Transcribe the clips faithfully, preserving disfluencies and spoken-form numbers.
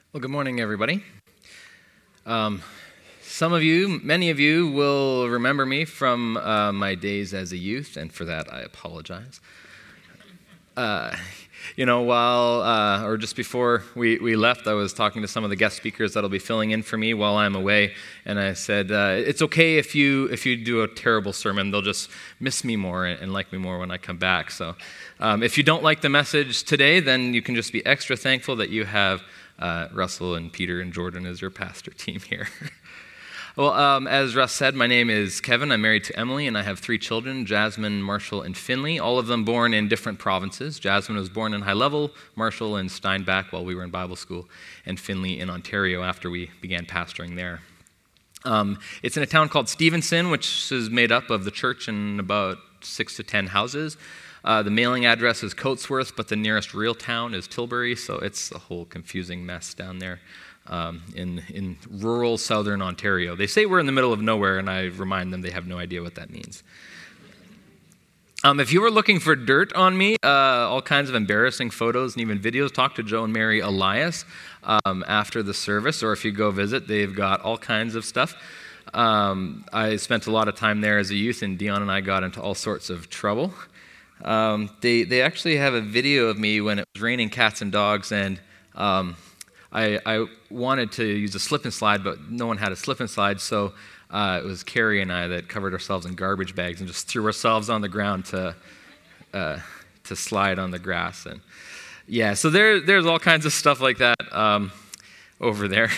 Well, good morning, everybody. Um, some of you, many of you, will remember me from uh, my days as a youth, and for that I apologize. Uh, you know, while, uh, or just before we, we left, I was talking to some of the guest speakers that'll be filling in for me while I'm away, and I said, uh, it's okay if you if you do a terrible sermon, they'll just miss me more and, and like me more when I come back. So um, if you don't like the message today, then you can just be extra thankful that you have Uh, Russell and Peter and Jordan as your pastor team here. Well, um, as Russ said, my name is Kevin. I'm married to Emily, and I have three children, Jasmine, Marshall, and Finley, all of them born in different provinces. Jasmine was born in High Level, Marshall in Steinbach while we were in Bible school, and Finley in Ontario after we began pastoring there. Um, it's in a town called Stevenson, which is made up of the church and about six to ten houses. Uh, the mailing address is Coatsworth, but the nearest real town is Tilbury, so it's a whole confusing mess down there um, in, in rural southern Ontario. They say we're in the middle of nowhere, and I remind them they have no idea what that means. Um, if you were looking for dirt on me, uh, all kinds of embarrassing photos and even videos, talk to Joe and Mary Elias um, after the service, or if you go visit, they've got all kinds of stuff. Um, I spent a lot of time there as a youth, and Dion and I got into all sorts of trouble. Um, they they actually have a video of me when it was raining cats and dogs, and um, I, I wanted to use a slip and slide, but no one had a slip and slide, so uh, it was Carrie and I that covered ourselves in garbage bags and just threw ourselves on the ground to uh, to slide on the grass. And yeah, so there there's all kinds of stuff like that um, over there.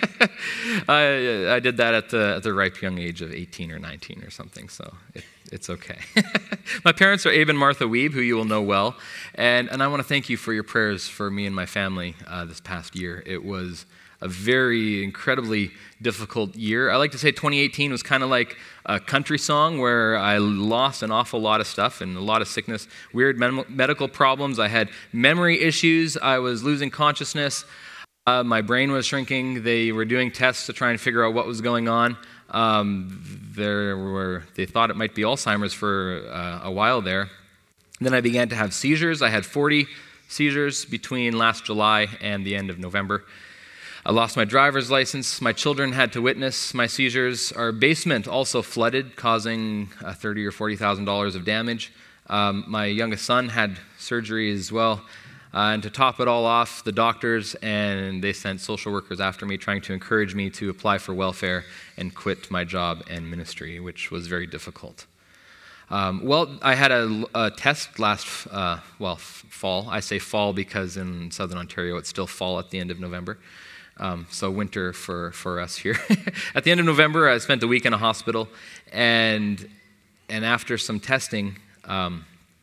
I I did that at the at the ripe young age of eighteen or nineteen or something, so it, it's okay. My parents are Abe and Martha Weeb, who you will know well, and, and I want to thank you for your prayers for me and my family uh, this past year. It was a very incredibly difficult year. I like to say twenty eighteen was kind of like a country song where I lost an awful lot of stuff and a lot of sickness, weird med- medical problems. I had memory issues. I was losing consciousness. Uh, my brain was shrinking. They were doing tests to try and figure out what was going on. Um, there were, they thought it might be Alzheimer's for uh, a while there. Then I began to have seizures. I had forty seizures between last July and the end of November. I lost my driver's license. My children had to witness my seizures. Our basement also flooded, causing uh, thirty thousand or forty thousand dollars of damage. Um, my youngest son had surgery as well. Uh, and to top it all off, the doctors and they sent social workers after me, trying to encourage me to apply for welfare and quit my job and ministry, which was very difficult. Um, well, I had a, a test last, uh, well, f- fall. I say fall because in southern Ontario it's still fall at the end of November. Um, so winter for, for us here. At the end of November, I spent a week in a hospital, and and after some testing, um,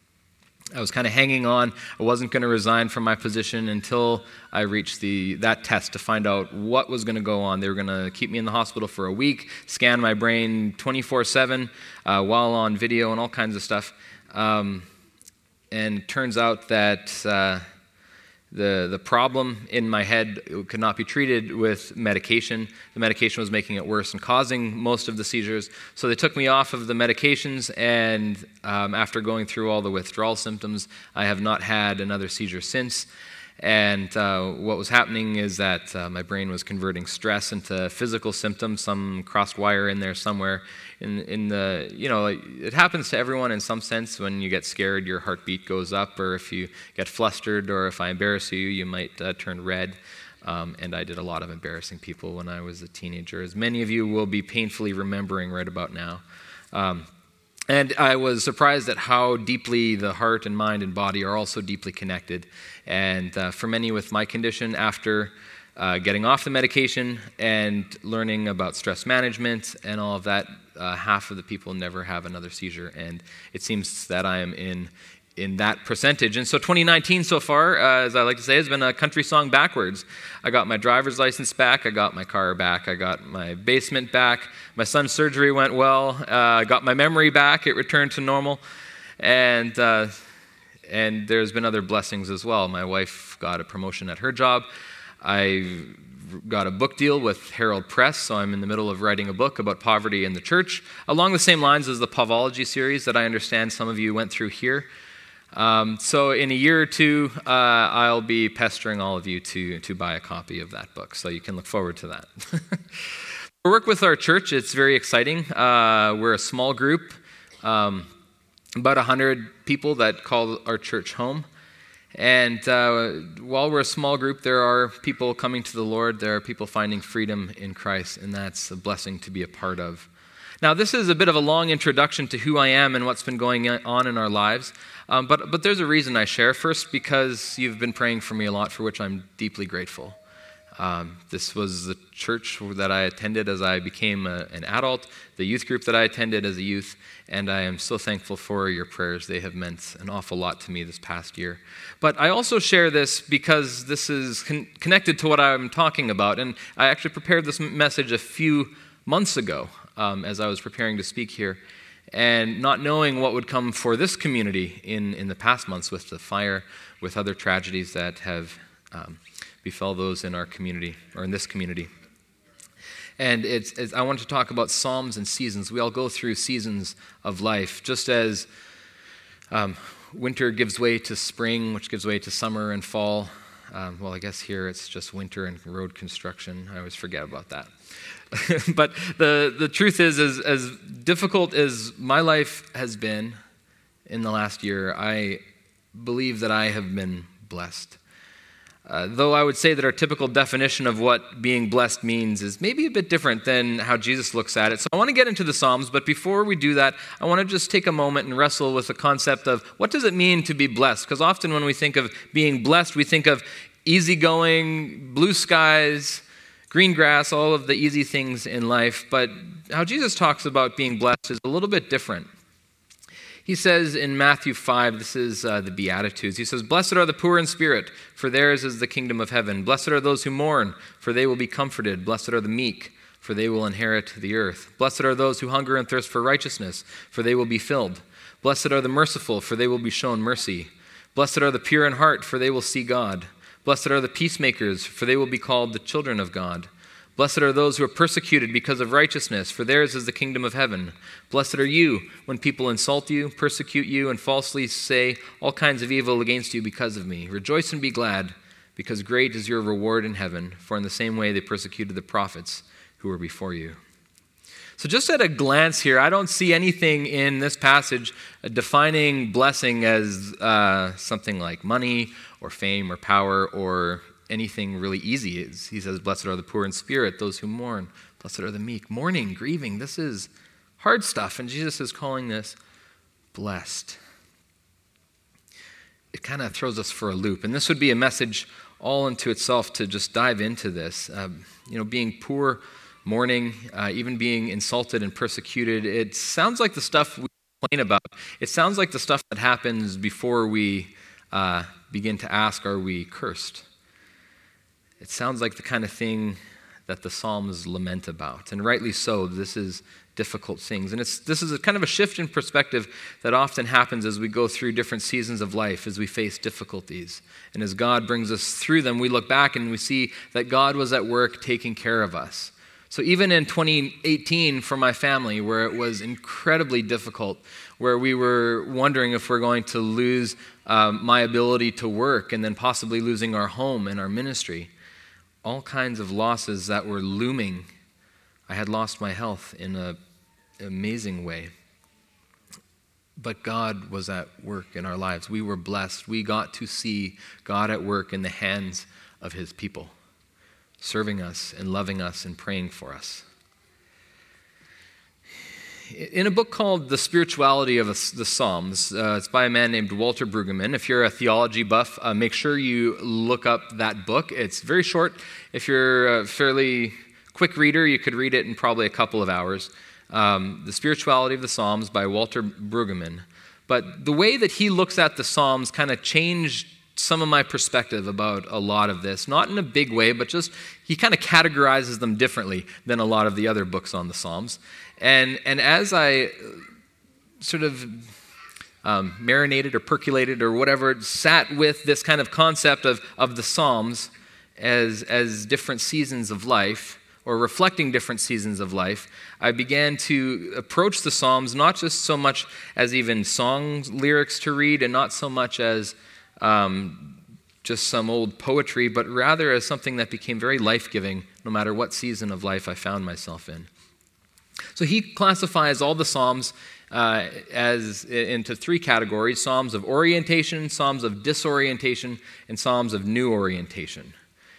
I was kind of hanging on. I wasn't going to resign from my position until I reached the that test to find out what was going to go on. They were going to keep me in the hospital for a week, scan my brain twenty-four seven uh, while on video and all kinds of stuff. Um, and it turns out that uh, the the problem in my head could not be treated with medication. The medication was making it worse and causing most of the seizures. So they took me off of the medications, and um, after going through all the withdrawal symptoms, I have not had another seizure since. And uh, what was happening is that uh, my brain was converting stress into physical symptoms, some crossed wire in there somewhere. In, in the, you know, it happens to everyone in some sense. When you get scared, your heartbeat goes up, or if you get flustered, or if I embarrass you, you might uh, turn red. Um, and I did a lot of embarrassing people when I was a teenager, as many of you will be painfully remembering right about now. Um, And I was surprised at how deeply the heart and mind and body are also deeply connected. And uh, for many with my condition, after uh, getting off the medication and learning about stress management and all of that, uh, half of the people never have another seizure. And it seems that I am in in that percentage. And so twenty nineteen so far, uh, as I like to say, has been a country song backwards. I got my driver's license back. I got my car back. I got my basement back. My son's surgery went well. Uh, I got my memory back. It returned to normal. And uh, and there's been other blessings as well. My wife got a promotion at her job. I got a book deal with Herald Press, so I'm in the middle of writing a book about poverty in the church, along the same lines as the Povology series that I understand some of you went through here. Um, so in a year or two, uh, I'll be pestering all of you to, to buy a copy of that book, so you can look forward to that. We work with our church. It's very exciting. Uh, we're a small group, um, about one hundred people that call our church home. And uh, while we're a small group, there are people coming to the Lord. There are people finding freedom in Christ, and that's a blessing to be a part of. Now, this is a bit of a long introduction to who I am and what's been going on in our lives, um, but, but there's a reason I share. First, because you've been praying for me a lot, for which I'm deeply grateful. Um, this was the church that I attended as I became a, an adult, the youth group that I attended as a youth, and I am so thankful for your prayers. They have meant an awful lot to me this past year. But I also share this because this is con- connected to what I'm talking about, and I actually prepared this message a few months ago um, as I was preparing to speak here, and not knowing what would come for this community in, in the past months with the fire, with other tragedies that have um, befell those in our community, or in this community. And it's, it's, I want to talk about Psalms and seasons. We all go through seasons of life, just as um, winter gives way to spring, which gives way to summer and fall. Um, well, I guess here it's just winter and road construction. I always forget about that. But the, the truth is, is, as difficult as my life has been in the last year, I believe that I have been blessed. Uh, though I would say that our typical definition of what being blessed means is maybe a bit different than how Jesus looks at it. So I want to get into the Psalms, but before we do that, I want to just take a moment and wrestle with the concept of what does it mean to be blessed? Because often when we think of being blessed, we think of easygoing, blue skies, green grass, all of the easy things in life. But how Jesus talks about being blessed is a little bit different. He says in Matthew five, this is uh, the Beatitudes, he says, "Blessed are the poor in spirit, for theirs is the kingdom of heaven. Blessed are those who mourn, for they will be comforted. Blessed are the meek, for they will inherit the earth. Blessed are those who hunger and thirst for righteousness, for they will be filled. Blessed are the merciful, for they will be shown mercy. Blessed are the pure in heart, for they will see God. Blessed are the peacemakers, for they will be called the children of God. Blessed are those who are persecuted because of righteousness, for theirs is the kingdom of heaven. Blessed are you when people insult you, persecute you, and falsely say all kinds of evil against you because of me. Rejoice and be glad, because great is your reward in heaven, for in the same way they persecuted the prophets who were before you." So just at a glance here, I don't see anything in this passage defining blessing as uh, something like money or fame or power or anything really easy. He says, "Blessed are the poor in spirit, those who mourn. Blessed are the meek." Mourning, grieving, this is hard stuff, and Jesus is calling this blessed. It kind of throws us for a loop, and this would be a message all into itself to just dive into this. Um, you know, being poor, mourning, uh, even being insulted and persecuted, it sounds like the stuff we complain about. It sounds like the stuff that happens before we uh, begin to ask, are we cursed? It sounds like the kind of thing that the Psalms lament about, and rightly so. This is difficult things, and it's this is a kind of a shift in perspective that often happens as we go through different seasons of life, as we face difficulties, and as God brings us through them, we look back and we see that God was at work taking care of us. So even in twenty eighteen for my family, where it was incredibly difficult, where we were wondering if we're going to lose um, my ability to work and then possibly losing our home and our ministry, all kinds of losses that were looming. I had lost my health in an amazing way. But God was at work in our lives. We were blessed. We got to see God at work in the hands of his people, serving us and loving us and praying for us. In a book called The Spirituality of the Psalms, uh, it's by a man named Walter Brueggemann. If you're a theology buff, uh, make sure you look up that book. It's very short. If you're a fairly quick reader, you could read it in probably a couple of hours. Um, The Spirituality of the Psalms by Walter Brueggemann. But the way that he looks at the Psalms kind of changed some of my perspective about a lot of this. Not in a big way, but just he kind of categorizes them differently than a lot of the other books on the Psalms. And and as I sort of um, marinated or percolated or whatever, sat with this kind of concept of, of the Psalms as, as different seasons of life, or reflecting different seasons of life, I began to approach the Psalms not just so much as even song lyrics to read and not so much as um, just some old poetry, but rather as something that became very life-giving no matter what season of life I found myself in. So he classifies all the Psalms uh, as into three categories: Psalms of orientation, Psalms of disorientation, and Psalms of new orientation.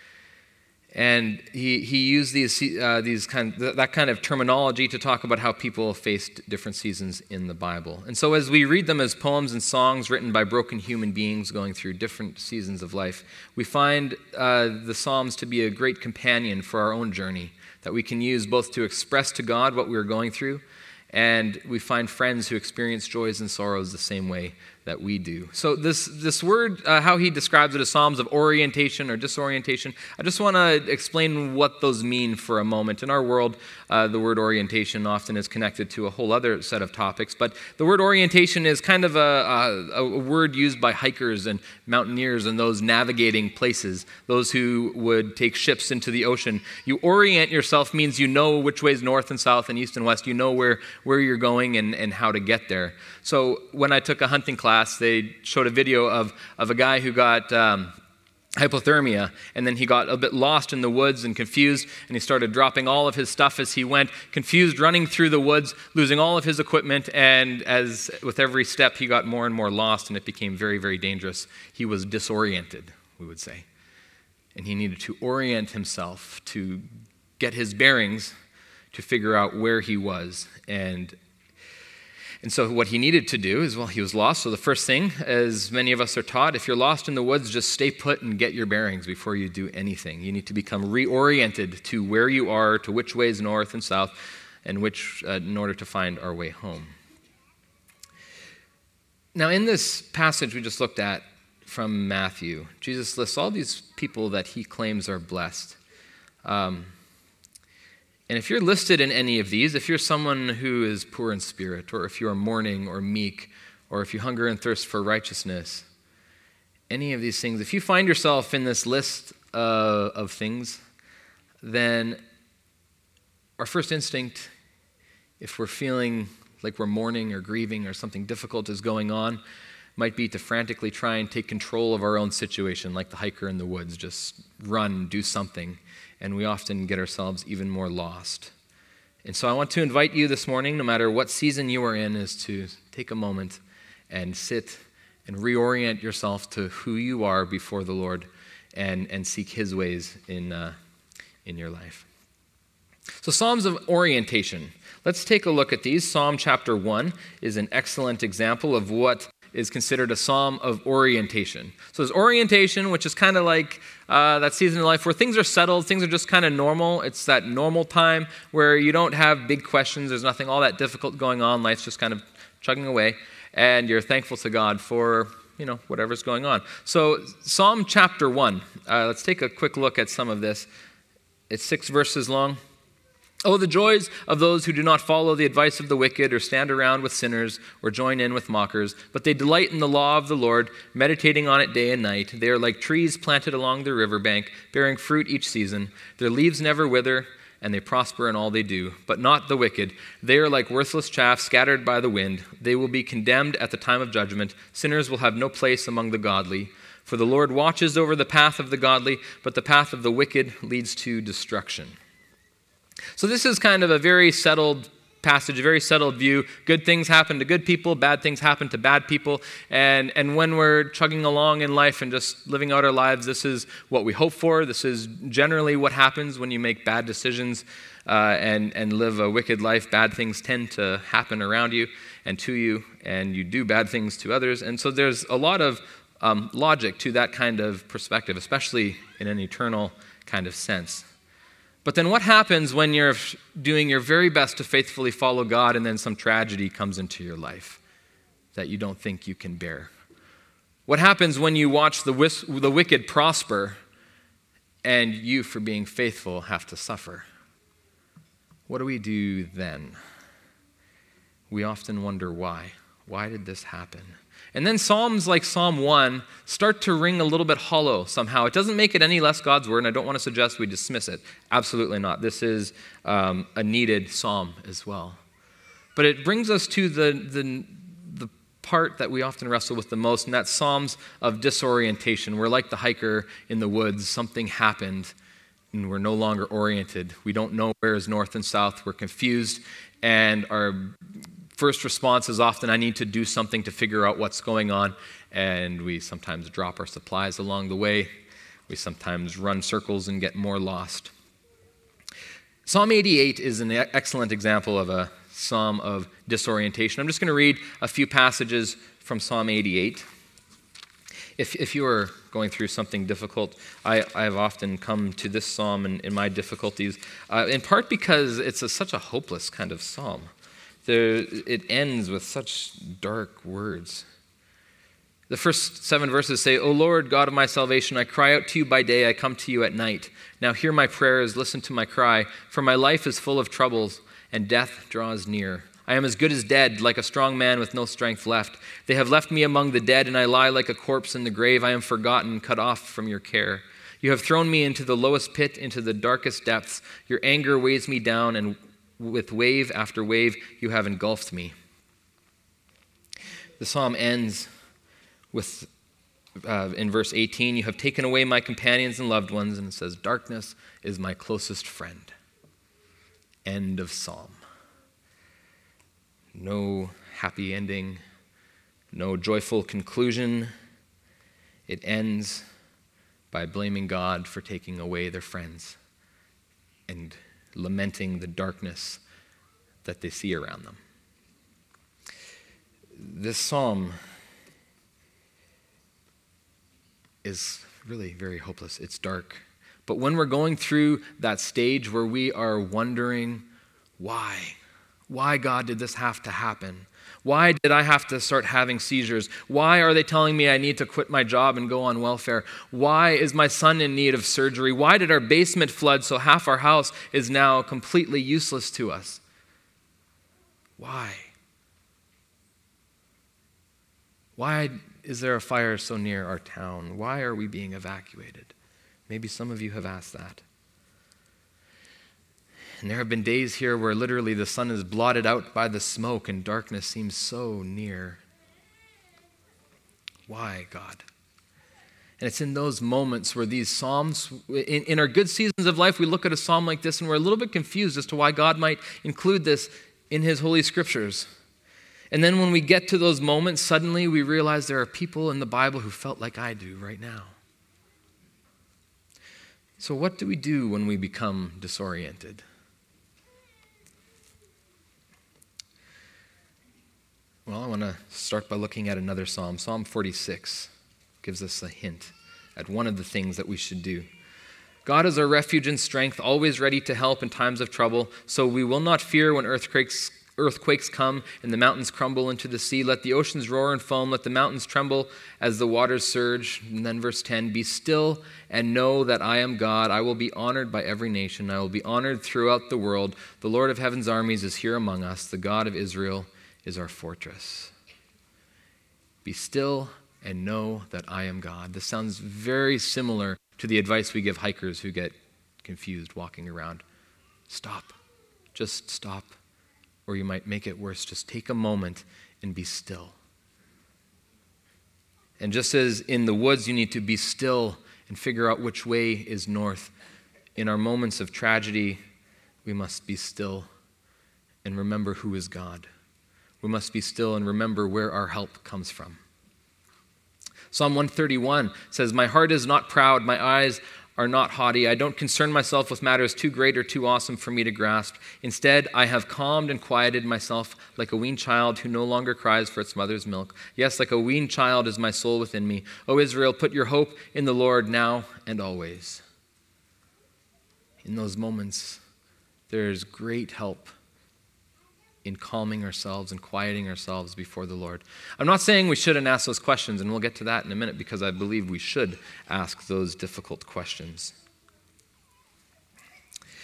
And he he used these uh, these kind that kind of terminology to talk about how people faced different seasons in the Bible. And so as we read them as poems and songs written by broken human beings going through different seasons of life, we find uh, the Psalms to be a great companion for our own journey that we can use both to express to God what we are going through, and we find friends who experience joys and sorrows the same way that we do. So this this word, uh, how he describes it as Psalms of orientation or disorientation, I just want to explain what those mean for a moment. In our world, uh, the word orientation often is connected to a whole other set of topics, but the word orientation is kind of a, a, a word used by hikers and mountaineers and those navigating places, those who would take ships into the ocean. You orient yourself means you know which way is north and south and east and west. You know where, where you're going and, and how to get there. So when I took a hunting class, they showed a video of, of a guy who got um, hypothermia, and then he got a bit lost in the woods and confused, and he started dropping all of his stuff as he went, confused, running through the woods, losing all of his equipment, and as with every step, he got more and more lost, and it became very, very dangerous. He was disoriented, we would say, and he needed to orient himself to get his bearings to figure out where he was. And And so what he needed to do is, well, he was lost. So the first thing, as many of us are taught, if you're lost in the woods, just stay put and get your bearings before you do anything. You need to become reoriented to where you are, to which way is north and south, and which, uh, in order to find our way home. Now, in this passage we just looked at from Matthew, Jesus lists all these people that he claims are blessed. Um, And if you're listed in any of these, if you're someone who is poor in spirit, or if you are mourning or meek, or if you hunger and thirst for righteousness, any of these things, if you find yourself in this list uh, of things, then our first instinct, if we're feeling like we're mourning or grieving or something difficult is going on, might be to frantically try and take control of our own situation, like the hiker in the woods, just run, do something. And we often get ourselves even more lost. And so I want to invite you this morning, no matter what season you are in, is to take a moment and sit and reorient yourself to who you are before the Lord and, and seek his ways in, uh, in your life. So Psalms of orientation. Let's take a look at these. Psalm chapter one is an excellent example of what is considered a psalm of orientation. So there's orientation, which is kind of like uh, that season in life where things are settled, things are just kind of normal. It's that normal time where you don't have big questions, there's nothing all that difficult going on, life's just kind of chugging away, and you're thankful to God for, you know, whatever's going on. So Psalm chapter one, uh, let's take a quick look at some of this. It's six verses long. Oh, the joys of those who do not follow the advice of the wicked or stand around with sinners or join in with mockers, but they delight in the law of the Lord, meditating on it day and night. They are like trees planted along the riverbank, bearing fruit each season. Their leaves never wither, and they prosper in all they do. But not the wicked. They are like worthless chaff scattered by the wind. They will be condemned at the time of judgment. Sinners will have no place among the godly. For the Lord watches over the path of the godly, but the path of the wicked leads to destruction. So this is kind of a very settled passage, a very settled view. Good things happen to good people, bad things happen to bad people. And, and when we're chugging along in life and just living out our lives, this is what we hope for. This is generally what happens when you make bad decisions uh, and, and live a wicked life. Bad things tend to happen around you and to you, and you do bad things to others. And so there's a lot of um, logic to that kind of perspective, especially in an eternal kind of sense. But then what happens when you're doing your very best to faithfully follow God and then some tragedy comes into your life that you don't think you can bear? What happens when you watch the, wis- the wicked prosper and you, for being faithful, have to suffer? What do we do then? We often wonder why. Why did this happen? And then Psalms like Psalm one start to ring a little bit hollow somehow. It doesn't make it any less God's word, and I don't want to suggest we dismiss it. Absolutely not. This is um, a needed psalm as well. But it brings us to the, the, the part that we often wrestle with the most, and that's Psalms of disorientation. We're like the hiker in the woods. Something happened, and we're no longer oriented. We don't know where is north and south. We're confused, and our first response is often, I need to do something to figure out what's going on, and we sometimes drop our supplies along the way. We sometimes run circles and get more lost. Psalm eighty-eight is an excellent example of a psalm of disorientation. I'm just going to read a few passages from Psalm eighty-eight. If, if you are going through something difficult, I, I have often come to this psalm in, in my difficulties, uh, in part because it's a, such a hopeless kind of psalm. There, it ends with such dark words. The first seven verses say, O Lord, God of my salvation, I cry out to you by day, I come to you at night. Now hear my prayers, listen to my cry, for my life is full of troubles, and death draws near. I am as good as dead, like a strong man with no strength left. They have left me among the dead, and I lie like a corpse in the grave. I am forgotten, cut off from your care. You have thrown me into the lowest pit, into the darkest depths. Your anger weighs me down, and with wave after wave, you have engulfed me. The psalm ends with, uh, in verse eighteen, you have taken away my companions and loved ones, and it says, darkness is my closest friend. End of psalm. No happy ending, no joyful conclusion. It ends by blaming God for taking away their friends and lamenting the darkness that they see around them. This psalm is really very hopeless. It's dark. But when we're going through that stage where we are wondering, why? Why, God, did this have to happen? Why did I have to start having seizures? Why are they telling me I need to quit my job and go on welfare? Why is my son in need of surgery? Why did our basement flood so half our house is now completely useless to us? Why? Why is there a fire so near our town? Why are we being evacuated? Maybe some of you have asked that. And there have been days here where literally the sun is blotted out by the smoke and darkness seems so near. Why, God? And it's in those moments where these psalms, in, in our good seasons of life, we look at a psalm like this and we're a little bit confused as to why God might include this in his holy scriptures. And then when we get to those moments, suddenly we realize there are people in the Bible who felt like I do right now. So what do we do when we become disoriented? Well, I want to start by looking at another psalm. Psalm forty-six gives us a hint at one of the things that we should do. God is our refuge and strength, always ready to help in times of trouble. So we will not fear when earthquakes Earthquakes come and the mountains crumble into the sea. Let the oceans roar and foam. Let the mountains tremble as the waters surge. And then verse ten, be still and know that I am God. I will be honored by every nation. I will be honored throughout the world. The Lord of heaven's armies is here among us. The God of Israel is our fortress. Be still and know that I am God. This sounds very similar to the advice we give hikers who get confused walking around. Stop. Just stop. Or you might make it worse. Just take a moment and be still. And just as in the woods you need to be still and figure out which way is north, in our moments of tragedy, we must be still and remember who is God. We must be still and remember where our help comes from. Psalm one thirty-one says, my heart is not proud, my eyes are not haughty. I don't concern myself with matters too great or too awesome for me to grasp. Instead, I have calmed and quieted myself like a weaned child who no longer cries for its mother's milk. Yes, like a weaned child is my soul within me. O Israel, put your hope in the Lord now and always. In those moments, there's great help in calming ourselves and quieting ourselves before the Lord. I'm not saying we shouldn't ask those questions, and we'll get to that in a minute because I believe we should ask those difficult questions.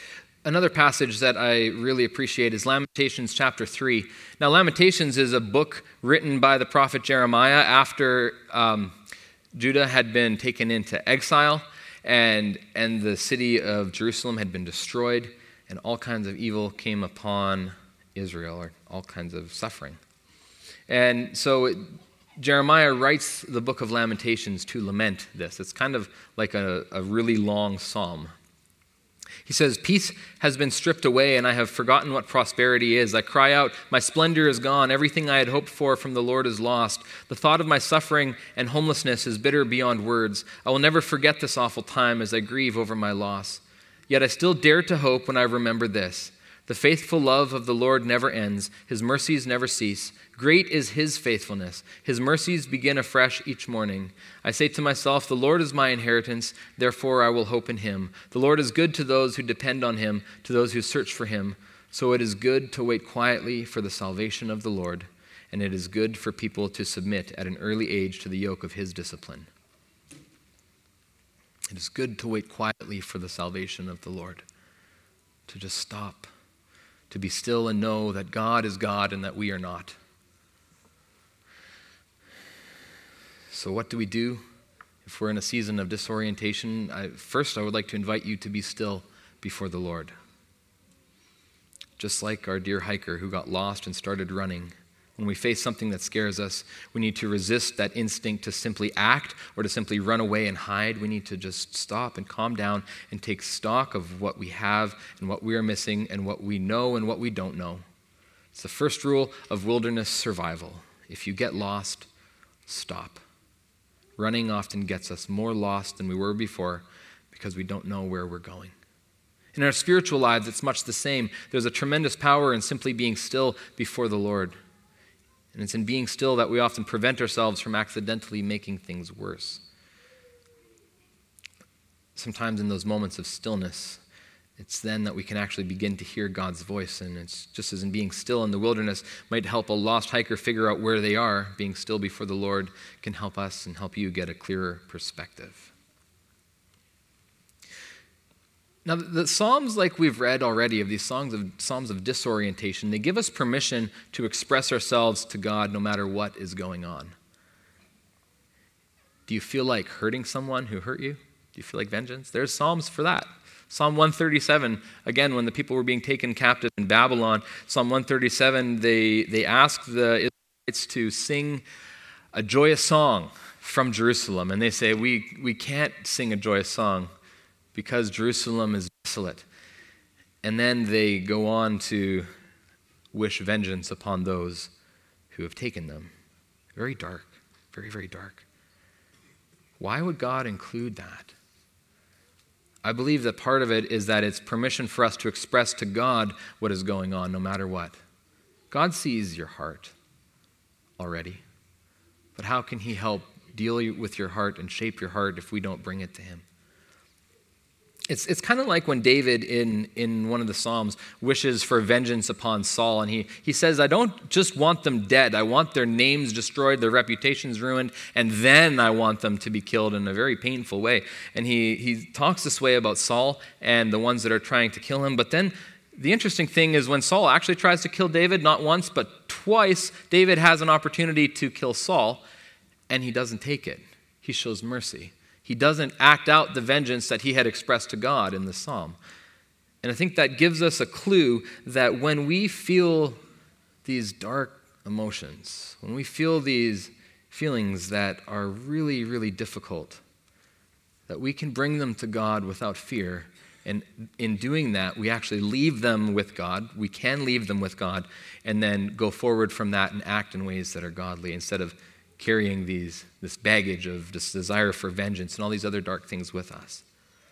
Another passage that I really appreciate is Lamentations chapter three. Now, Lamentations is a book written by the prophet Jeremiah after um, Judah had been taken into exile and, and the city of Jerusalem had been destroyed, and all kinds of evil came upon Israel, or all kinds of suffering. And so it, Jeremiah writes the book of Lamentations to lament this. It's kind of like a, a really long psalm. He says, "Peace has been stripped away, and I have forgotten what prosperity is. I cry out, my splendor is gone. Everything I had hoped for from the Lord is lost. The thought of my suffering and homelessness is bitter beyond words. I will never forget this awful time as I grieve over my loss. Yet I still dare to hope when I remember this. The faithful love of the Lord never ends. His mercies never cease. Great is his faithfulness. His mercies begin afresh each morning. I say to myself, the Lord is my inheritance, therefore I will hope in him. The Lord is good to those who depend on him, to those who search for him. So it is good to wait quietly for the salvation of the Lord, and it is good for people to submit at an early age to the yoke of his discipline." It is good to wait quietly for the salvation of the Lord, to just stop, to be still and know that God is God and that we are not. So what do we do if we're in a season of disorientation? I, first, I would like to invite you to be still before the Lord. Just like our dear hiker who got lost and started running. When we face something that scares us, we need to resist that instinct to simply act or to simply run away and hide. We need to just stop and calm down and take stock of what we have and what we are missing and what we know and what we don't know. It's the first rule of wilderness survival. If you get lost, stop. Running often gets us more lost than we were before because we don't know where we're going. In our spiritual lives, it's much the same. There's a tremendous power in simply being still before the Lord. And it's in being still that we often prevent ourselves from accidentally making things worse. Sometimes in those moments of stillness, it's then that we can actually begin to hear God's voice. And it's just as in being still in the wilderness might help a lost hiker figure out where they are, being still before the Lord can help us and help you get a clearer perspective. Now, the Psalms, like we've read already, of these songs of Psalms of disorientation, they give us permission to express ourselves to God no matter what is going on. Do you feel like hurting someone who hurt you? Do you feel like vengeance? There's Psalms for that. Psalm one thirty-seven, again, when the people were being taken captive in Babylon, Psalm one thirty-seven, they, they asked the Israelites to sing a joyous song from Jerusalem. And they say, we, we can't sing a joyous song because Jerusalem is desolate. And then they go on to wish vengeance upon those who have taken them. Very dark, very, very dark. Why would God include that? I believe that part of it is that it's permission for us to express to God what is going on, no matter what. God sees your heart already. But how can he help deal with your heart and shape your heart if we don't bring it to him? It's it's kind of like when David in, in one of the Psalms wishes for vengeance upon Saul, and he, he says, I don't just want them dead, I want their names destroyed, their reputations ruined, and then I want them to be killed in a very painful way. And he, he talks this way about Saul and the ones that are trying to kill him, but then the interesting thing is when Saul actually tries to kill David, not once, but twice, David has an opportunity to kill Saul, and he doesn't take it. He shows mercy. He doesn't act out the vengeance that he had expressed to God in the psalm. And I think that gives us a clue that when we feel these dark emotions, when we feel these feelings that are really, really difficult, that we can bring them to God without fear. And in doing that, we actually leave them with God. We can leave them with God and then go forward from that and act in ways that are godly instead of carrying these this baggage of this desire for vengeance and all these other dark things with us.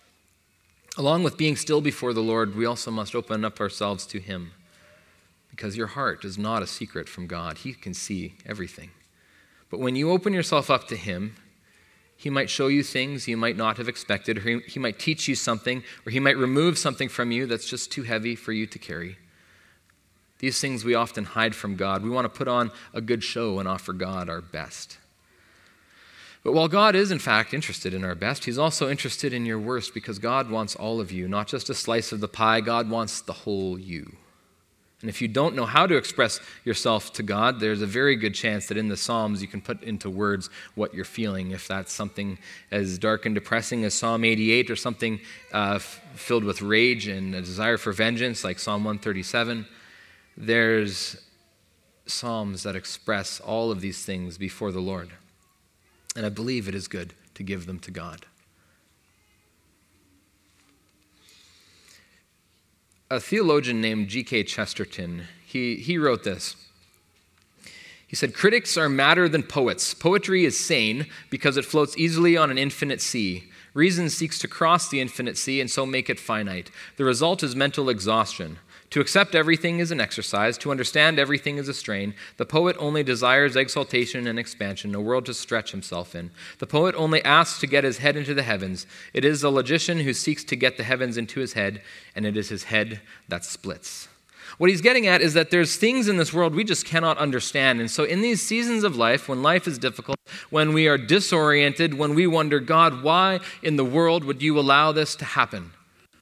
Along with being still before the Lord, we also must open up ourselves to him, because your heart is not a secret from God. He can see everything. But when you open yourself up to him, he might show you things you might not have expected, or he, he might teach you something, or he might remove something from you that's just too heavy for you to carry. These things we often hide from God. We want to put on a good show and offer God our best. But while God is in fact interested in our best, he's also interested in your worst, because God wants all of you, not just a slice of the pie. God wants the whole you. And if you don't know how to express yourself to God, there's a very good chance that in the Psalms you can put into words what you're feeling. If that's something as dark and depressing as Psalm eighty-eight, or something uh, f- filled with rage and a desire for vengeance like Psalm one thirty-seven, there's Psalms that express all of these things before the Lord. And I believe it is good to give them to God. A theologian named G K Chesterton, he, he wrote this. He said, "Critics are madder than poets. Poetry is sane because it floats easily on an infinite sea. Reason seeks to cross the infinite sea and so make it finite. The result is mental exhaustion. To accept everything is an exercise. To understand everything is a strain. The poet only desires exaltation and expansion, a world to stretch himself in. The poet only asks to get his head into the heavens. It is the logician who seeks to get the heavens into his head, and it is his head that splits." What he's getting at is that there's things in this world we just cannot understand. And so in these seasons of life, when life is difficult, when we are disoriented, when we wonder, God, why in the world would you allow this to happen?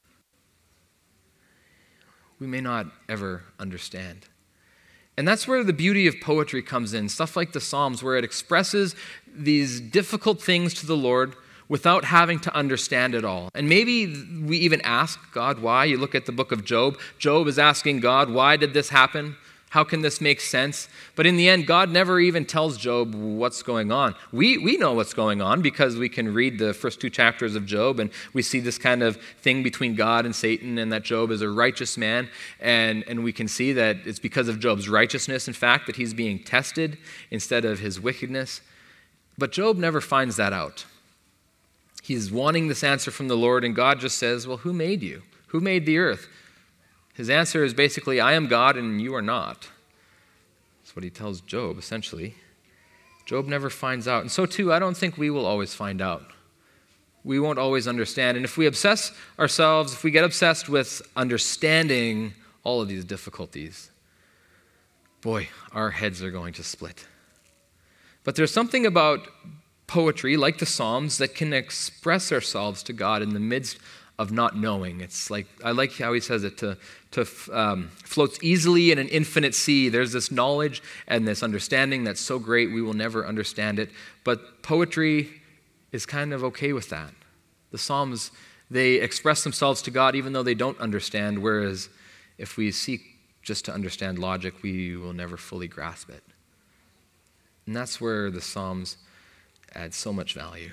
We may not ever understand. And that's where the beauty of poetry comes in, stuff like the Psalms, where it expresses these difficult things to the Lord without having to understand it all. And maybe we even ask God why. You look at the book of Job. Job is asking God, why did this happen? How can this make sense? But in the end, God never even tells Job what's going on. We we know what's going on because we can read the first two chapters of Job, and we see this kind of thing between God and Satan, and that Job is a righteous man. And, and we can see that it's because of Job's righteousness, in fact, that he's being tested instead of his wickedness. But Job never finds that out. He's wanting this answer from the Lord, and God just says, well, who made you? Who made the earth? His answer is basically, I am God and you are not. That's what he tells Job, essentially. Job never finds out. And so too, I don't think we will always find out. We won't always understand. And if we obsess ourselves, if we get obsessed with understanding all of these difficulties, boy, our heads are going to split. But there's something about poetry, like the Psalms, that can express ourselves to God in the midst of not knowing. It's like, I like how he says it, to, to um, floats easily in an infinite sea. There's this knowledge and this understanding that's so great we will never understand it. But poetry is kind of okay with that. The Psalms, they express themselves to God even though they don't understand, whereas if we seek just to understand logic, we will never fully grasp it. And that's where the Psalms add so much value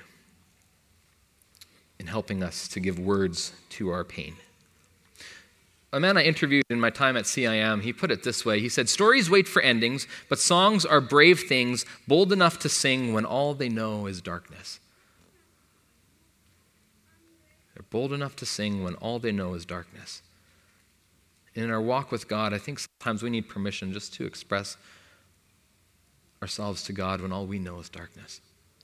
in helping us to give words to our pain. A man I interviewed in my time at C I M, he put it this way. He said, "Stories wait for endings, but songs are brave things, bold enough to sing when all they know is darkness." They're bold enough to sing when all they know is darkness. In our walk with God, I think sometimes we need permission just to express ourselves to God when all we know is darkness.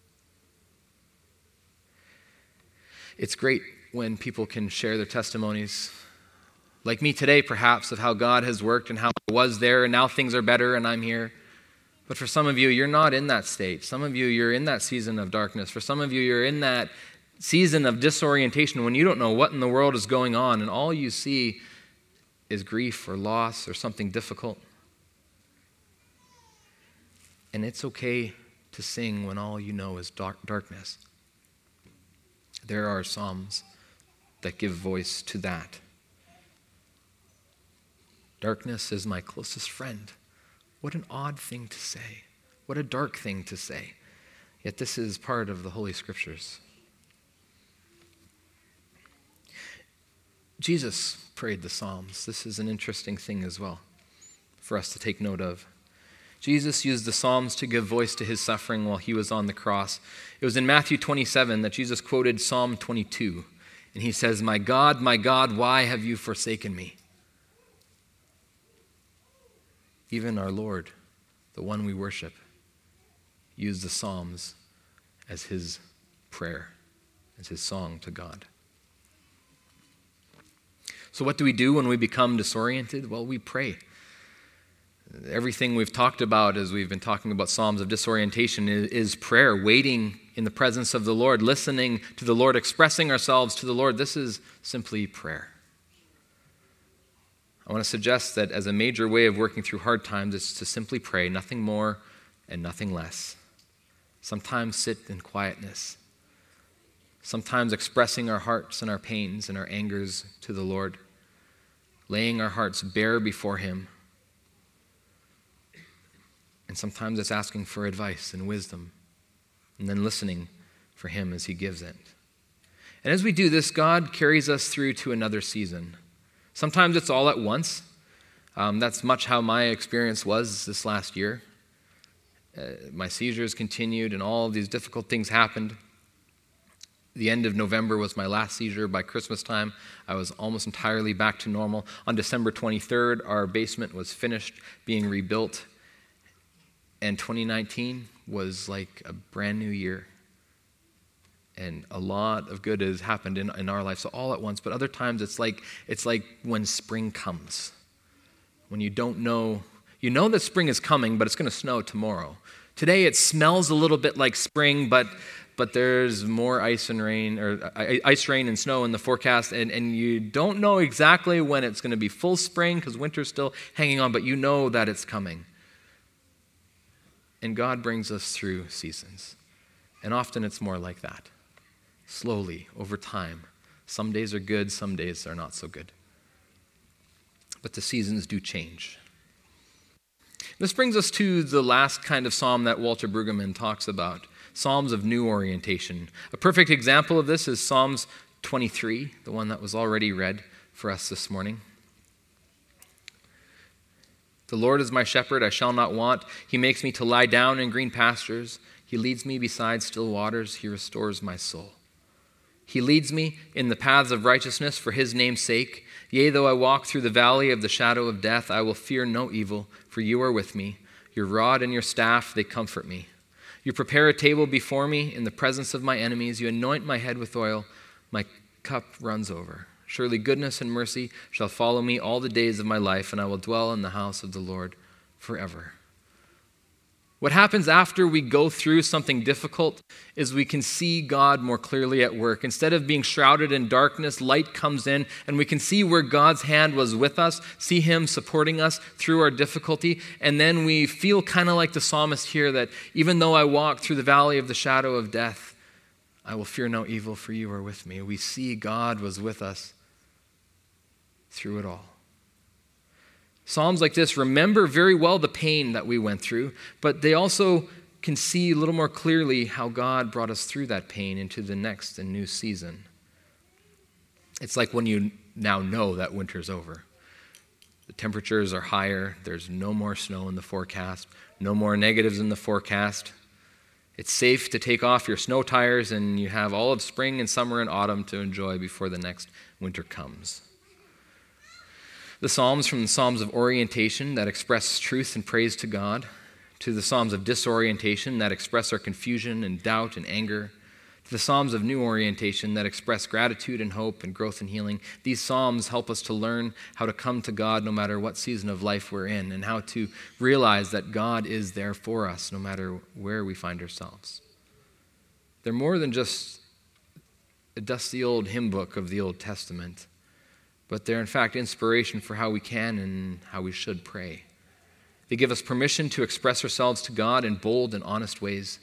It's great when people can share their testimonies, like me today perhaps, of how God has worked and how I was there and now things are better and I'm here. But for some of you, you're not in that state. Some of you, you're in that season of darkness. For some of you, you're in that season of disorientation when you don't know what in the world is going on and all you see is grief or loss or something difficult. And it's okay to sing when all you know is dark, darkness. There are psalms that give voice to that. Darkness is my closest friend. What an odd thing to say. What a dark thing to say. Yet this is part of the Holy Scriptures. Jesus prayed the Psalms. This is an interesting thing as well for us to take note of. Jesus used the Psalms to give voice to his suffering while he was on the cross. It was in Matthew twenty-seven that Jesus quoted Psalm twenty-two. And he says, "My God, my God, why have you forsaken me?" Even our Lord, the one we worship, used the Psalms as his prayer, as his song to God. So what do we do when we become disoriented? Well, we pray. Everything we've talked about as we've been talking about Psalms of disorientation is, is prayer, waiting in the presence of the Lord, listening to the Lord, expressing ourselves to the Lord. This is simply prayer. I want to suggest that as a major way of working through hard times is to simply pray, nothing more and nothing less. Sometimes sit in quietness. Sometimes expressing our hearts and our pains and our angers to the Lord, laying our hearts bare before him. And sometimes it's asking for advice and wisdom, and then listening for him as he gives it. And as we do this, God carries us through to another season. Sometimes it's all at once. Um, that's much how my experience was this last year. Uh, my seizures continued and all of these difficult things happened. The end of November was my last seizure. By Christmas time, I was almost entirely back to normal. On December twenty-third, our basement was finished being rebuilt. And twenty nineteen was like a brand new year. And a lot of good has happened in, in our life, so all at once. But other times it's like it's like when spring comes. When you don't know, you know that spring is coming, but it's going to snow tomorrow. Today it smells a little bit like spring, but but there's more ice and rain, or ice, rain and snow in the forecast, and, and you don't know exactly when it's going to be full spring because winter's still hanging on, but you know that it's coming. And God brings us through seasons. And often it's more like that. Slowly, over time. Some days are good, some days are not so good. But the seasons do change. This brings us to the last kind of psalm that Walter Brueggemann talks about, psalms of new orientation. A perfect example of this is Psalms twenty-three, the one that was already read for us this morning. The Lord is my shepherd, I shall not want. He makes me to lie down in green pastures. He leads me beside still waters. He restores my soul. He leads me in the paths of righteousness for his name's sake. Yea, though I walk through the valley of the shadow of death, I will fear no evil, for you are with me. Your rod and your staff, they comfort me. You prepare a table before me in the presence of my enemies. You anoint my head with oil. My cup runs over. Surely goodness and mercy shall follow me all the days of my life, and I will dwell in the house of the Lord forever. What happens after we go through something difficult is we can see God more clearly at work. Instead of being shrouded in darkness, light comes in, and we can see where God's hand was with us, see him supporting us through our difficulty, and then we feel kind of like the psalmist here, that even though I walk through the valley of the shadow of death, I will fear no evil, for you are with me. We see God was with us through it all. Psalms like this remember very well the pain that we went through, but they also can see a little more clearly how God brought us through that pain into the next and new season. It's like when you now know that winter's over. The temperatures are higher. There's no more snow in the forecast, no more negatives in the forecast. It's safe to take off your snow tires, and you have all of spring and summer and autumn to enjoy before the next winter comes. The Psalms, from the Psalms of orientation that express truth and praise to God, to the Psalms of disorientation that express our confusion and doubt and anger, to the Psalms of new orientation that express gratitude and hope and growth and healing. These Psalms help us to learn how to come to God no matter what season of life we're in, and how to realize that God is there for us no matter where we find ourselves. They're more than just a dusty old hymn book of the Old Testament, but they're in fact inspiration for how we can and how we should pray. They give us permission to express ourselves to God in bold and honest ways.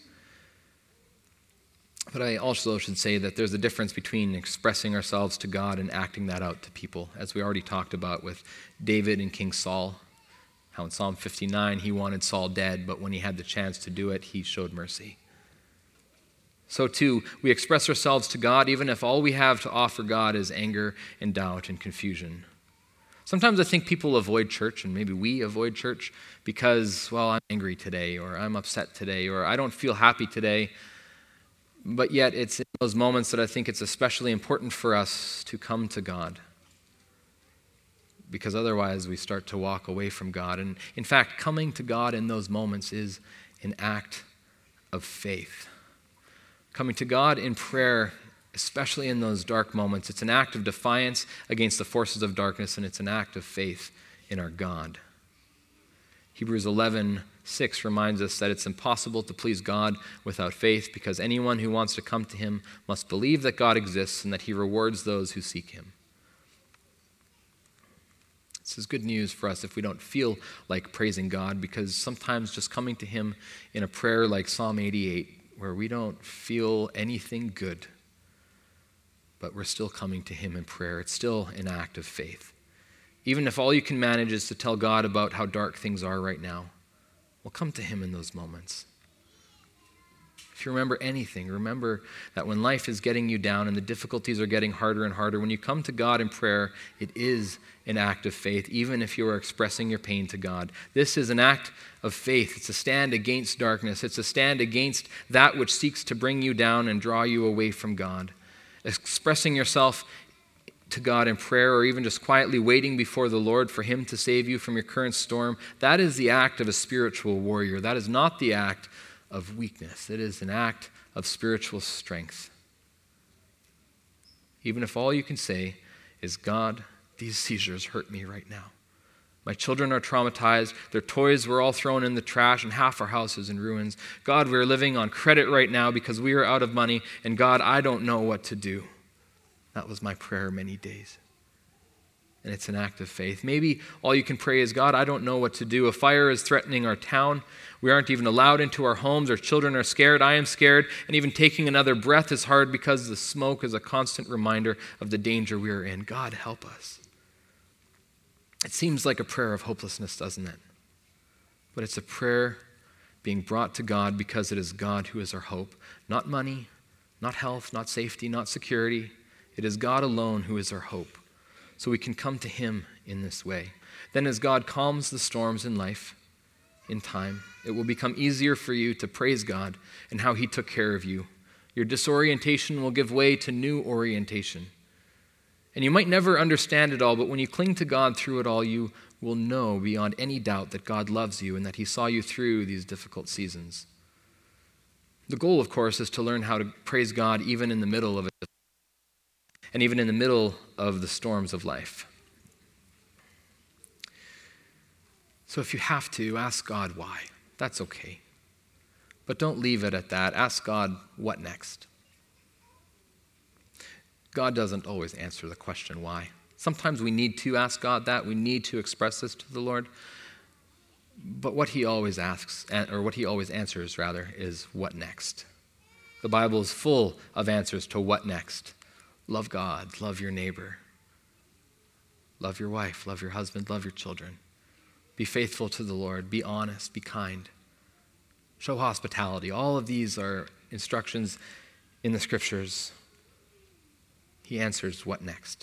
But I also should say that there's a difference between expressing ourselves to God and acting that out to people, as we already talked about with David and King Saul, how in Psalm fifty-nine he wanted Saul dead, but when he had the chance to do it, he showed mercy. So too, we express ourselves to God even if all we have to offer God is anger and doubt and confusion. Sometimes I think people avoid church, and maybe we avoid church because, well, I'm angry today, or I'm upset today, or I don't feel happy today. But yet it's in those moments that I think it's especially important for us to come to God, because otherwise we start to walk away from God. And in fact, coming to God in those moments is an act of faith. Coming to God in prayer, especially in those dark moments, it's an act of defiance against the forces of darkness, and it's an act of faith in our God. Hebrews eleven six reminds us that it's impossible to please God without faith, because anyone who wants to come to him must believe that God exists and that he rewards those who seek him. This is good news for us if we don't feel like praising God, because sometimes just coming to him in a prayer like Psalm eighty-eight, where we don't feel anything good, but we're still coming to him in prayer, it's still an act of faith. Even if all you can manage is to tell God about how dark things are right now, well, come to him in those moments. If you remember anything, remember that when life is getting you down and the difficulties are getting harder and harder, when you come to God in prayer, it is an act of faith, even if you are expressing your pain to God. This is an act of faith. It's a stand against darkness. It's a stand against that which seeks to bring you down and draw you away from God. Expressing yourself to God in prayer, or even just quietly waiting before the Lord for him to save you from your current storm, that is the act of a spiritual warrior. That is not the act of weakness. It is an act of spiritual strength. Even if all you can say is, God, these seizures hurt me right now. My children are traumatized. Their toys were all thrown in the trash, and half our house is in ruins. God, we're living on credit right now because we are out of money, and God, I don't know what to do. That was my prayer many days. And it's an act of faith. Maybe all you can pray is, God, I don't know what to do. A fire is threatening our town. We aren't even allowed into our homes. Our children are scared. I am scared. And even taking another breath is hard because the smoke is a constant reminder of the danger we are in. God, help us. It seems like a prayer of hopelessness, doesn't it? But it's a prayer being brought to God because it is God who is our hope. Not money, not health, not safety, not security. It is God alone who is our hope. So we can come to him in this way. Then as God calms the storms in life, in time, it will become easier for you to praise God and how he took care of you. Your disorientation will give way to new orientation. And you might never understand it all, but when you cling to God through it all, you will know beyond any doubt that God loves you and that he saw you through these difficult seasons. The goal, of course, is to learn how to praise God even in the middle of it, and even in the middle of the storms of life. So if you have to, ask God why. That's okay. But don't leave it at that. Ask God, what next? God doesn't always answer the question why. Sometimes we need to ask God that. We need to express this to the Lord. But what he always asks, or what he always answers, rather, is what next? The Bible is full of answers to what next. Love God, love your neighbor, love your wife, love your husband, love your children. Be faithful to the Lord, be honest, be kind. Show hospitality. All of these are instructions in the scriptures. He answers, what next?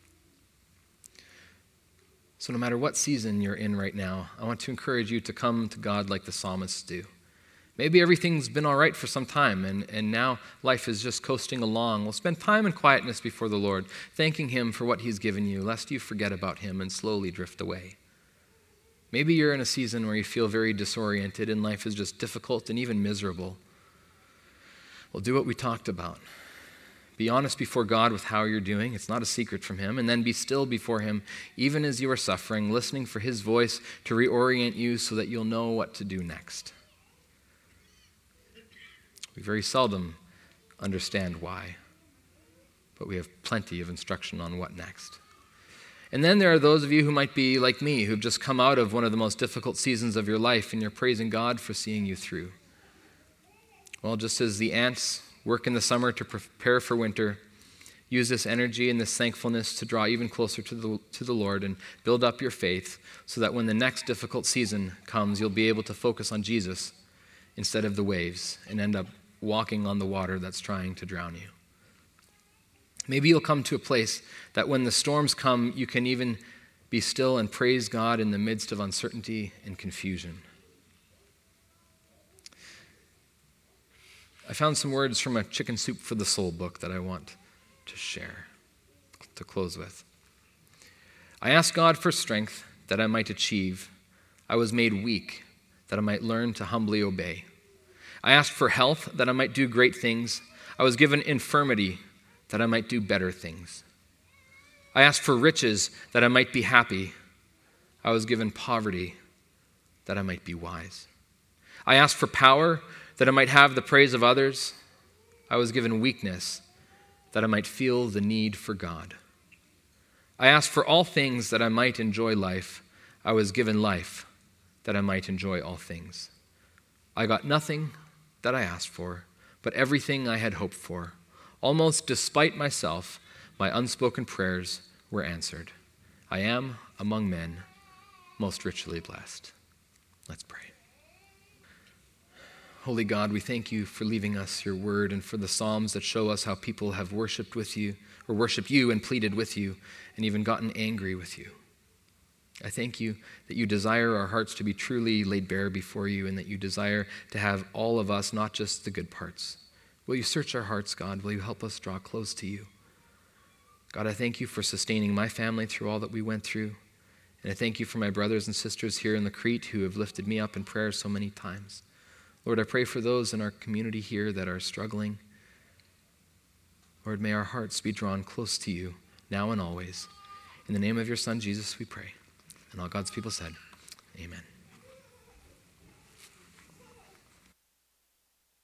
So no matter what season you're in right now, I want to encourage you to come to God like the psalmists do. Maybe everything's been all right for some time, and, and now life is just coasting along. Well, spend time in quietness before the Lord, thanking him for what he's given you, lest you forget about him and slowly drift away. Maybe you're in a season where you feel very disoriented and life is just difficult and even miserable. Well, do what we talked about. Be honest before God with how you're doing. It's not a secret from him. And then be still before him, even as you are suffering, listening for his voice to reorient you so that you'll know what to do next. We very seldom understand why, but we have plenty of instruction on what next. And then there are those of you who might be like me, who've just come out of one of the most difficult seasons of your life, and you're praising God for seeing you through. Well, just as the ants work in the summer to prepare for winter, use this energy and this thankfulness to draw even closer to the, to the Lord and build up your faith so that when the next difficult season comes, you'll be able to focus on Jesus instead of the waves and end up walking on the water that's trying to drown you. Maybe you'll come to a place that when the storms come, you can even be still and praise God in the midst of uncertainty and confusion. I found some words from a Chicken Soup for the Soul book that I want to share, to close with. I asked God for strength that I might achieve. I was made weak that I might learn to humbly obey. I asked for health that I might do great things. I was given infirmity that I might do better things. I asked for riches that I might be happy. I was given poverty that I might be wise. I asked for power, that I might have the praise of others. I was given weakness, that I might feel the need for God. I asked for all things, that I might enjoy life. I was given life, that I might enjoy all things. I got nothing that I asked for, but everything I had hoped for. Almost despite myself, my unspoken prayers were answered. I am, among men, most richly blessed. Let's pray. Holy God, we thank you for leaving us your word and for the Psalms that show us how people have worshiped with you, or worshiped you and pleaded with you, and even gotten angry with you. I thank you that you desire our hearts to be truly laid bare before you, and that you desire to have all of us, not just the good parts. Will you search our hearts, God? Will you help us draw close to you? God, I thank you for sustaining my family through all that we went through. And I thank you for my brothers and sisters here in the Crete who have lifted me up in prayer so many times. Lord, I pray for those in our community here that are struggling. Lord, may our hearts be drawn close to you now and always. In the name of your Son, Jesus, we pray. And all God's people said, amen.